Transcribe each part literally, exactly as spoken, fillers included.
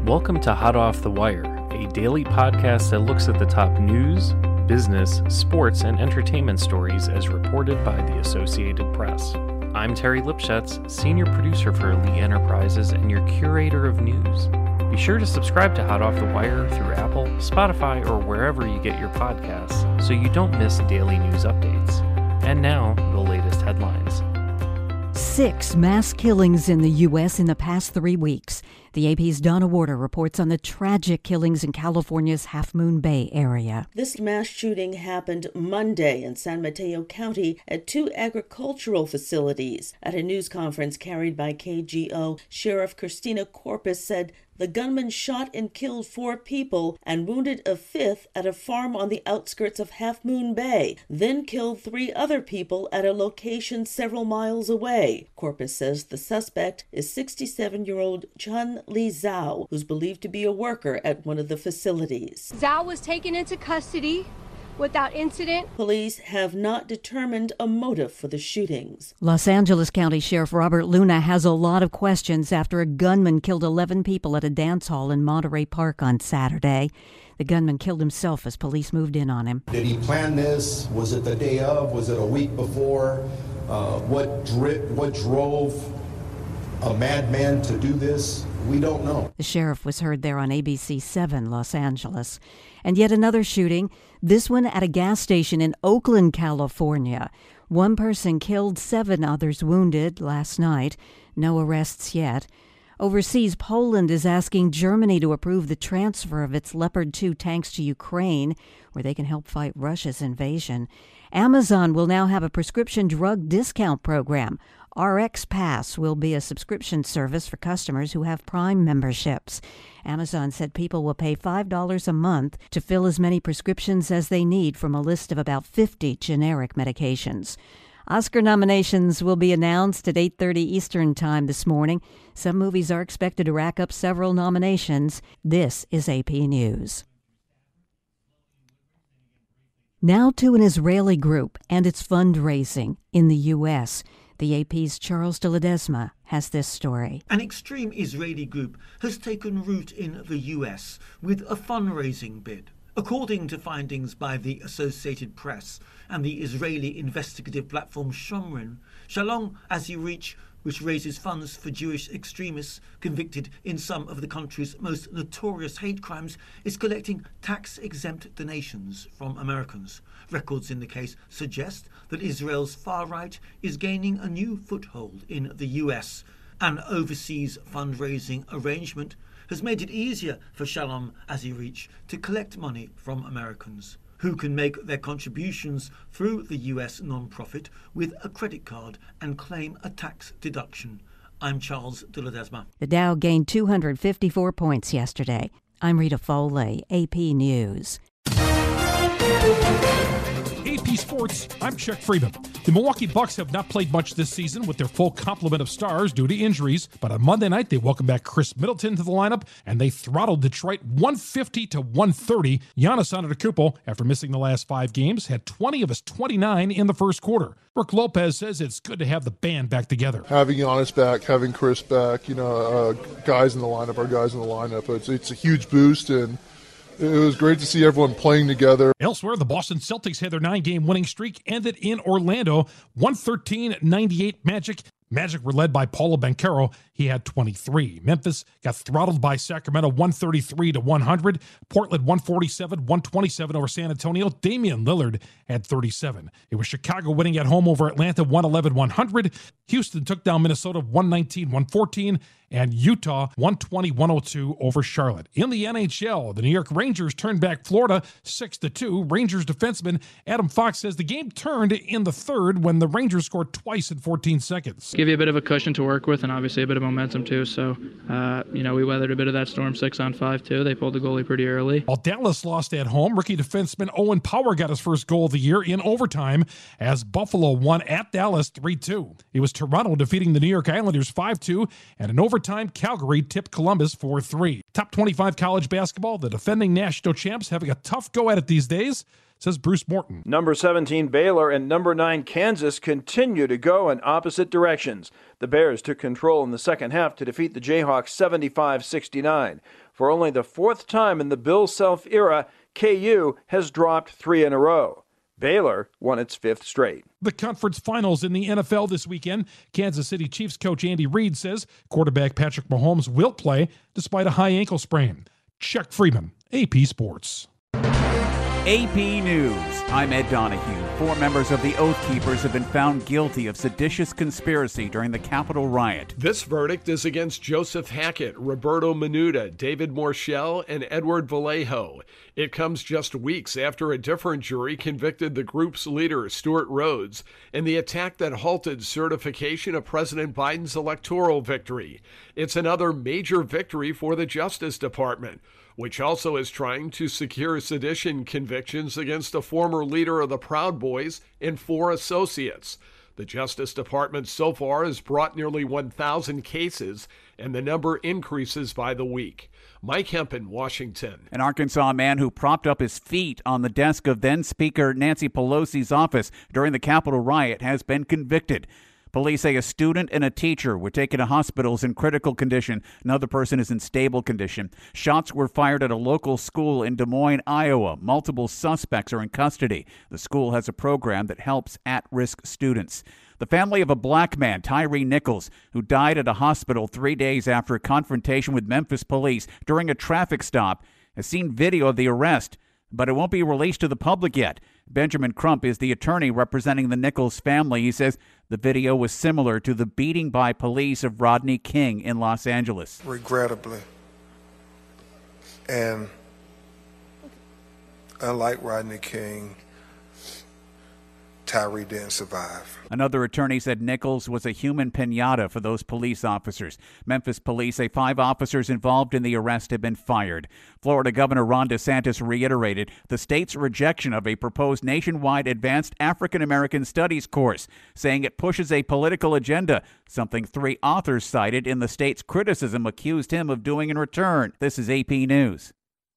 Welcome to Hot Off the Wire, a daily podcast that looks at the top news, business, sports, and entertainment stories as reported by the Associated Press. I'm Terry Lipschutz, senior producer for Elite Enterprises and your curator of news. Be sure to subscribe to Hot Off the Wire through Apple, Spotify, or wherever you get your podcasts so you don't miss daily news updates. And now, the latest headlines. Six mass killings in the U S in the past three weeks. The A P's Donna Warder reports on the tragic killings in California's Half Moon Bay area. This mass shooting happened Monday in San Mateo County at two agricultural facilities. At a news conference carried by K G O, Sheriff Christina Corpus said the gunman shot and killed four people and wounded a fifth at a farm on the outskirts of Half Moon Bay, then killed three other people at a location several miles away. Corpus says the suspect is sixty-seven-year-old Chun Li Zhao, who's believed to be a worker at one of the facilities. Zhao was taken into custody without incident. Police have not determined a motive for the shootings. Los Angeles County Sheriff Robert Luna has a lot of questions after a gunman killed eleven people at a dance hall in Monterey Park on Saturday. The gunman killed himself as police moved in on him. Did he plan this? Was it the day of? Was it a week before? Uh, what, dri- what drove a madman to do this? We don't know. The sheriff was heard there on A B C seven Los Angeles. And yet another shooting, this one at a gas station in Oakland, California. One person killed, seven others wounded last night. No arrests yet. Overseas, Poland is asking Germany to approve the transfer of its Leopard two tanks to Ukraine, where they can help fight Russia's invasion. Amazon will now have a prescription drug discount program. R X Pass will be a subscription service for customers who have Prime memberships. Amazon said people will pay five dollars a month to fill as many prescriptions as they need from a list of about fifty generic medications. Oscar nominations will be announced at eight thirty Eastern Time this morning. Some movies are expected to rack up several nominations. This is A P News. Now to an Israeli group and its fundraising in the U S The A P's Charles de Ledesma has this story. An extreme Israeli group has taken root in the U S with a fundraising bid. According to findings by the Associated Press and the Israeli investigative platform Shomron, Shalom Azirich, which raises funds for Jewish extremists convicted in some of the country's most notorious hate crimes, is collecting tax-exempt donations from Americans. Records in the case suggest that Israel's far right is gaining a new foothold in the U S. An overseas fundraising arrangement has made it easier for Shalom Azirich to collect money from Americans, who can make their contributions through the U S non-profit with a credit card and claim a tax deduction. I'm Charles de Ledesma. The Dow gained two hundred fifty-four points yesterday. I'm Rita Foley, A P News. A P Sports, I'm Chuck Freeman. The Milwaukee Bucks have not played much this season with their full complement of stars due to injuries, but on Monday night they welcomed back Chris Middleton to the lineup and they throttled Detroit one fifty to one thirty. Giannis Antetokounmpo, after missing the last five games, had twenty of his twenty-nine in the first quarter. Brooke Lopez says it's good to have the band back together. Having Giannis back, having Chris back, you know, uh, guys in the lineup are guys in the lineup. It's, it's a huge boost, and it was great to see everyone playing together. Elsewhere, the Boston Celtics had their nine-game winning streak ended in Orlando, one thirteen ninety-eight Magic. Magic were led by Paulo Banchero. He had twenty-three. Memphis got throttled by Sacramento one thirty-three to one hundred. Portland one forty-seven one twenty-seven over San Antonio. Damian Lillard had thirty-seven. It was Chicago winning at home over Atlanta one eleven one hundred. Houston took down Minnesota one nineteen one fourteen. And Utah one twenty one oh two over Charlotte. In the N H L, the New York Rangers turned back Florida six to two. Rangers defenseman Adam Fox says the game turned in the third when the Rangers scored twice in fourteen seconds. Give you a bit of a cushion to work with and obviously a bit of momentum too. So, uh, you know, we weathered a bit of that storm six on five too. They pulled the goalie pretty early. While Dallas lost at home, rookie defenseman Owen Power got his first goal of the year in overtime as Buffalo won at Dallas three two. It was Toronto defeating the New York Islanders five two, and in overtime, Calgary tipped Columbus four three. Top twenty-five college basketball, the defending national champs having a tough go at it these days, says Bruce Morton. Number seventeen Baylor and number nine Kansas continue to go in opposite directions. The Bears took control in the second half to defeat the Jayhawks seventy-five sixty-nine. For only the fourth time in the Bill Self era, K U has dropped three in a row. Baylor won its fifth straight. The conference finals in the N F L this weekend. Kansas City Chiefs coach Andy Reid says quarterback Patrick Mahomes will play despite a high ankle sprain. Chuck Freeman, A P Sports. A P News. I'm Ed Donahue. Four members of the Oath Keepers have been found guilty of seditious conspiracy during the Capitol riot. This verdict is against Joseph Hackett, Roberto Minuta, David Morshell, and Edward Vallejo. It comes just weeks after a different jury convicted the group's leader, Stuart Rhodes, in the attack that halted certification of President Biden's electoral victory. It's another major victory for the Justice Department, which also is trying to secure sedition convictions against a former leader of the Proud Boys and four associates. The Justice Department so far has brought nearly one thousand cases, and the number increases by the week. Mike Hempen, Washington. An Arkansas man who propped up his feet on the desk of then-Speaker Nancy Pelosi's office during the Capitol riot has been convicted. Police say a student and a teacher were taken to hospitals in critical condition. Another person is in stable condition. Shots were fired at a local school in Des Moines, Iowa. Multiple suspects are in custody. The school has a program that helps at-risk students. The family of a black man, Tyree Nichols, who died at a hospital three days after a confrontation with Memphis police during a traffic stop, has seen video of the arrest, but it won't be released to the public yet. Benjamin Crump is the attorney representing the Nichols family. He says the video was similar to the beating by police of Rodney King in Los Angeles. Regrettably, and unlike Rodney King, Tyree didn't survive. Another attorney said Nichols was a human pinata for those police officers. Memphis police say five officers involved in the arrest have been fired. Florida Governor Ron DeSantis reiterated the state's rejection of a proposed nationwide advanced African American studies course, saying it pushes a political agenda, something three authors cited in the state's criticism accused him of doing in return. This is A P News.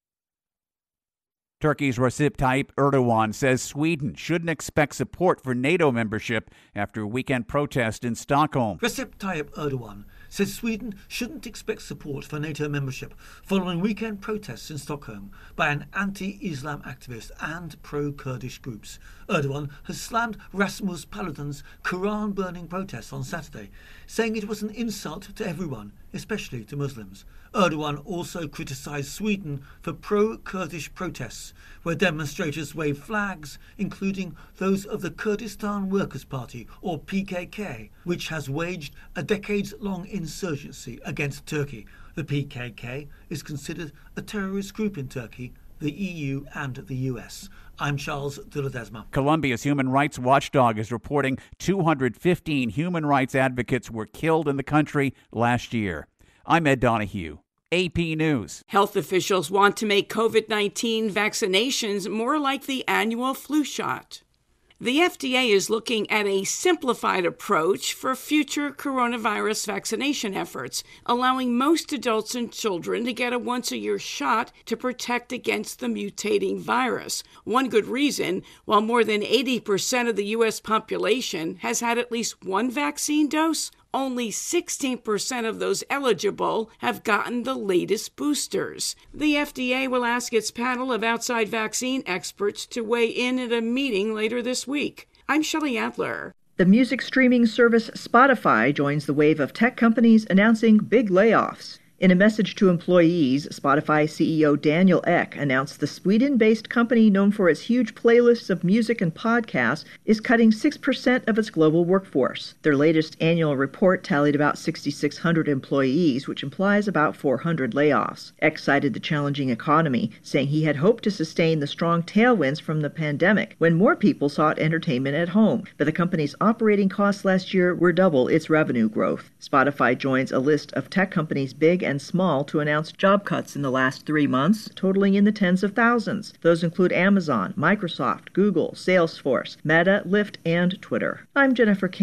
Turkey's Recep Tayyip Erdogan says Sweden shouldn't expect support for NATO membership after a weekend protest in Stockholm. Recep Tayyip Erdogan says Sweden shouldn't expect support for NATO membership following weekend protests in Stockholm by an anti-Islam activist and pro-Kurdish groups. Erdogan has slammed Rasmus Paludan's Quran-burning protests on Saturday, saying it was an insult to everyone, especially to Muslims. Erdogan also criticised Sweden for pro-Kurdish protests, where demonstrators waved flags, including those of the Kurdistan Workers' Party, or P K K, which has waged a decades-long insurgency against Turkey. The P K K is considered a terrorist group in Turkey, the E U and the U S. I'm Charles de Ledesma. Colombia's human rights watchdog is reporting two hundred fifteen human rights advocates were killed in the country last year. I'm Ed Donahue, A P News. Health officials want to make COVID nineteen vaccinations more like the annual flu shot. The F D A is looking at a simplified approach for future coronavirus vaccination efforts, allowing most adults and children to get a once-a-year shot to protect against the mutating virus. One good reason, while more than eighty percent of the U S population has had at least one vaccine dose, only sixteen percent of those eligible have gotten the latest boosters. The F D A will ask its panel of outside vaccine experts to weigh in at a meeting later this week. I'm Shelley Adler. The music streaming service Spotify joins the wave of tech companies announcing big layoffs. In a message to employees, Spotify C E O Daniel Ek announced the Sweden-based company, known for its huge playlists of music and podcasts, is cutting six percent of its global workforce. Their latest annual report tallied about six thousand six hundred employees, which implies about four hundred layoffs. Ek cited the challenging economy, saying he had hoped to sustain the strong tailwinds from the pandemic when more people sought entertainment at home. But the company's operating costs last year were double its revenue growth. Spotify joins a list of tech companies big and small to announce job cuts in the last three months, totaling in the tens of thousands. Those include Amazon, Microsoft, Google, Salesforce, Meta, Lyft, and Twitter. I'm Jennifer King.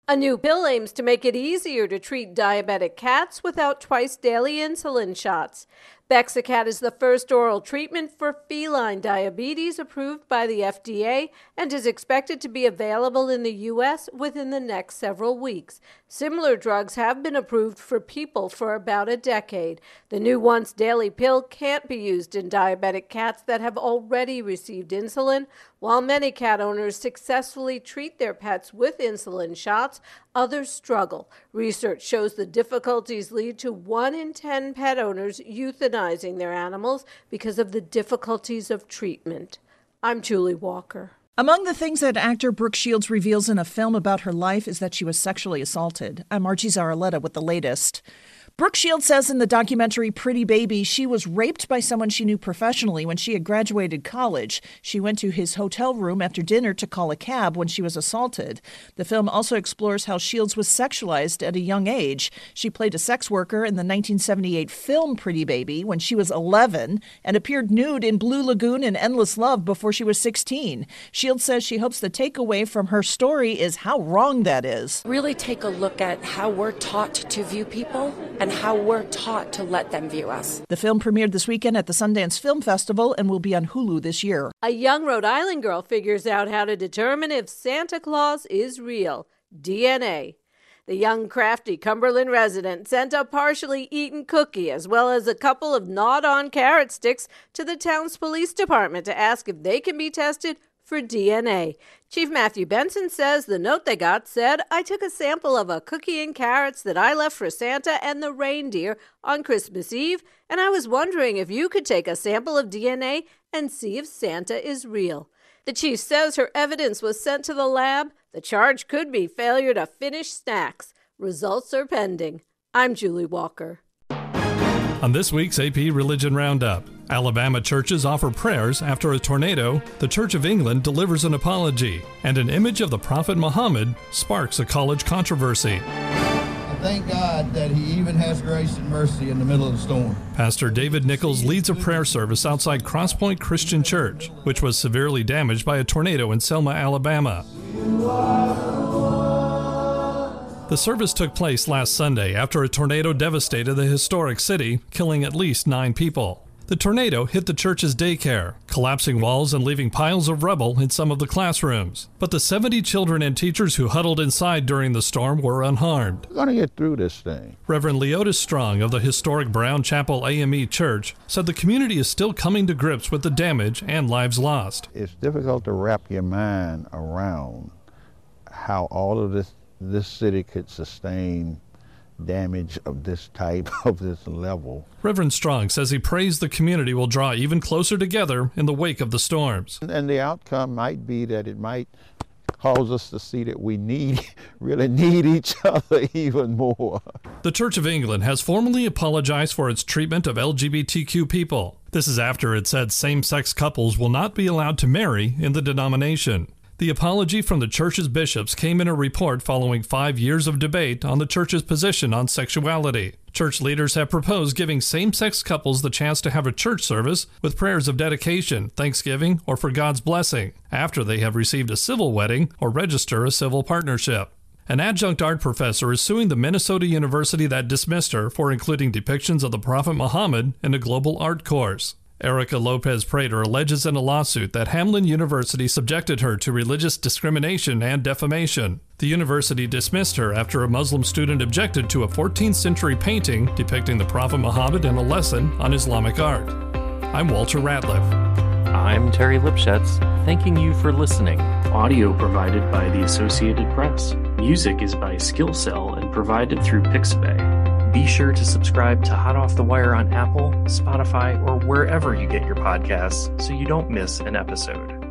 A new pill aims to make it easier to treat diabetic cats without twice-daily insulin shots. Bexacat is the first oral treatment for feline diabetes approved by the F D A and is expected to be available in the U S within the next several weeks. Similar drugs have been approved for people for about a decade. The new once-daily pill can't be used in diabetic cats that have already received insulin. While many cat owners successfully treat their pets with insulin shots, others struggle. Research shows the difficulties lead to one in ten pet owners euthanizing their animals because of the difficulties of treatment. I'm Julie Walker. Among the things that actor Brooke Shields reveals in a film about her life is that she was sexually assaulted. I'm Archie Zaraletta with the latest. Brooke Shields says in the documentary Pretty Baby she was raped by someone she knew professionally when she had graduated college. She went to his hotel room after dinner to call a cab when she was assaulted. The film also explores how Shields was sexualized at a young age. She played a sex worker in the nineteen seventy-eight film Pretty Baby when she was eleven and appeared nude in Blue Lagoon and Endless Love before she was sixteen. Shields says she hopes the takeaway from her story is how wrong that is. Really take a look at how we're taught to view people and how we're taught to let them view us. The film premiered this weekend at the Sundance Film Festival and will be on Hulu this year. A young Rhode Island girl figures out how to determine if Santa Claus is real. D N A. The young, crafty Cumberland resident sent a partially eaten cookie as well as a couple of gnawed-on carrot sticks to the town's police department to ask if they can be tested for D N A. Chief Matthew Benson says the note they got said, "I took a sample of a cookie and carrots that I left for Santa and the reindeer on Christmas Eve, and I was wondering if you could take a sample of D N A and see if Santa is real." The chief says her evidence was sent to the lab. The charge could be failure to finish snacks. Results are pending. I'm Julie Walker. On this week's A P Religion Roundup, Alabama churches offer prayers after a tornado, the Church of England delivers an apology, and an image of the Prophet Muhammad sparks a college controversy. I thank God that He even has grace and mercy in the middle of the storm. Pastor David Nichols leads a prayer service outside Crosspoint Christian Church, which was severely damaged by a tornado in Selma, Alabama. The service took place last Sunday after a tornado devastated the historic city, killing at least nine people. The tornado hit the church's daycare, collapsing walls and leaving piles of rubble in some of the classrooms. But the seventy children and teachers who huddled inside during the storm were unharmed. We're going to get through this thing. Reverend Leotis Strong of the historic Brown Chapel A M E Church said the community is still coming to grips with the damage and lives lost. It's difficult to wrap your mind around how all of this this city could sustain damage of this type, of this level. Reverend Strong says he prays the community will draw even closer together in the wake of the storms. And the outcome might be that it might cause us to see that we need, really need each other even more. The Church of England has formally apologized for its treatment of L G B T Q people. This is after it said same-sex couples will not be allowed to marry in the denomination. The apology from the church's bishops came in a report following five years of debate on the church's position on sexuality. Church leaders have proposed giving same-sex couples the chance to have a church service with prayers of dedication, thanksgiving, or for God's blessing after they have received a civil wedding or register a civil partnership. An adjunct art professor is suing the Minnesota university that dismissed her for including depictions of the Prophet Muhammad in a global art course. Erica Lopez Prater alleges in a lawsuit that Hamlin University subjected her to religious discrimination and defamation. The university dismissed her after a Muslim student objected to a fourteenth century painting depicting the Prophet Muhammad in a lesson on Islamic art. I'm Walter Ratliff. I'm Terry Lipschutz, thanking you for listening. Audio provided by the Associated Press. Music is by SkillCell and provided through Pixabay. Be sure to subscribe to Hot Off the Wire on Apple, Spotify, or wherever you get your podcasts so you don't miss an episode.